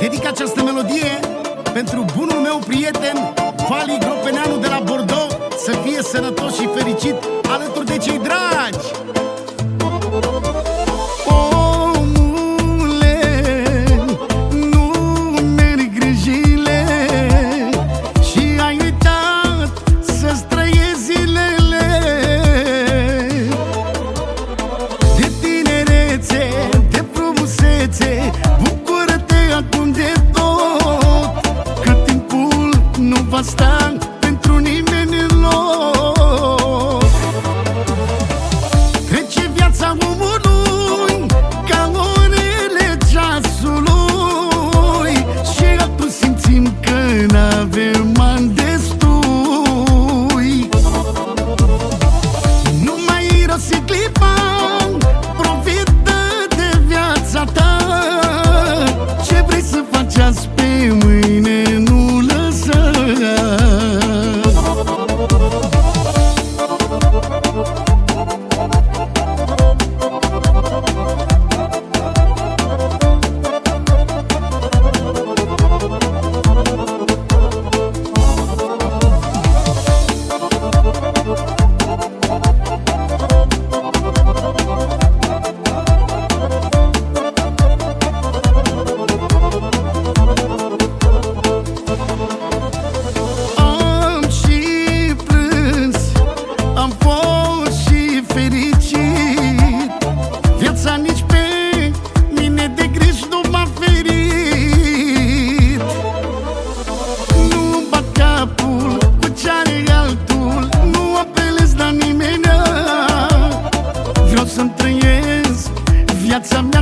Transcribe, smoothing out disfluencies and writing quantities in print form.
Dedic această melodie pentru bunul meu prieten Vali Gropeneanu de la Bordeaux. Să fie sănătos și fericit alături de cei dragi. Omule, nu merg grijile și ai uitat să-ți trăiești zilele de tinerețe, de frumusețe. Bucură-te acum de tot, că timpul nu va sta pentru nimeni în loc. Trece viața omului ca orele ceasului și atunci simțim că n-avem ani destui. Nu mai irosi clipa, profită de viața ta. Ce vrei să faci azi pe mâine nu lăsa. Viața nici pe mine de griji nu m-a ferit. Nu bat capul cu ce are altul, nu apelez la nimeni. Vreau să-mi trăiesc viața mea